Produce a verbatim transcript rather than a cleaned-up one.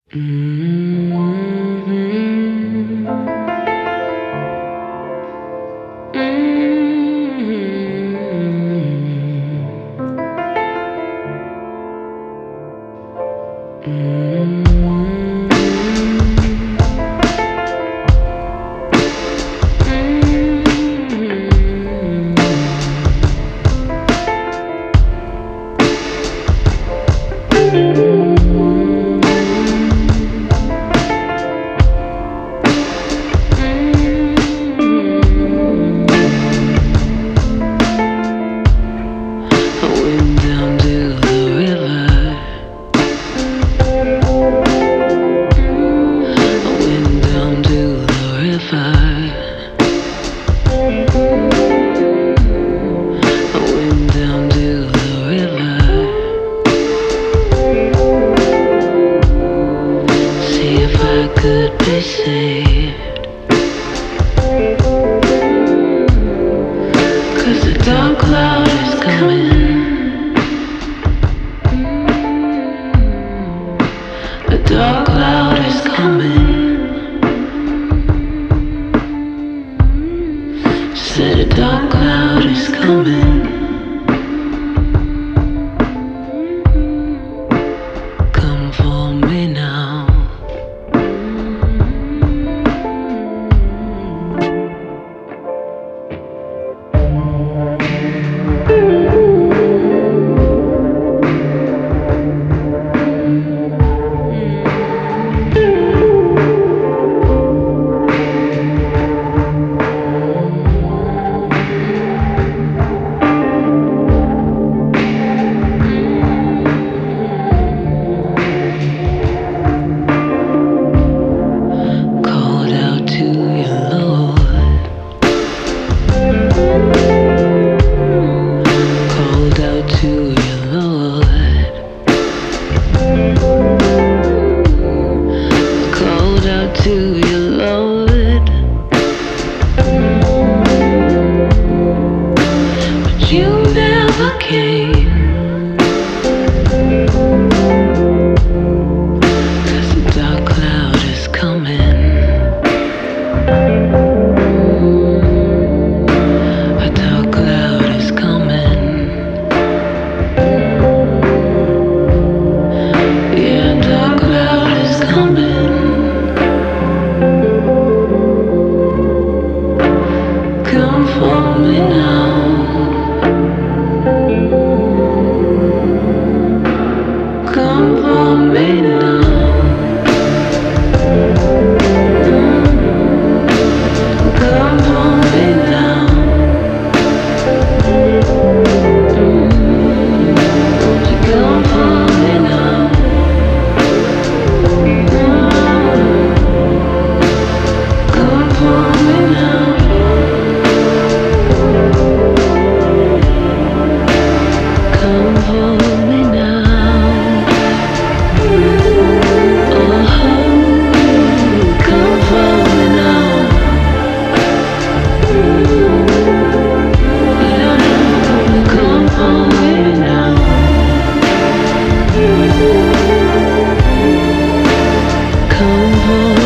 Mm-hmm. Could be saved, 'cause the dark cloud is coming. The dark cloud is coming. Said a dark cloud is coming. Come for me now. To your Lord, but you never came, 'cause the dark cloud is coming. A dark cloud is coming. Yeah, a dark cloud is coming. Come for me now. Come for me now. Come for me now. Won't you come for me now? Come for me now. Come for me now. Oh, come for me now. Yeah, come for me now. Come for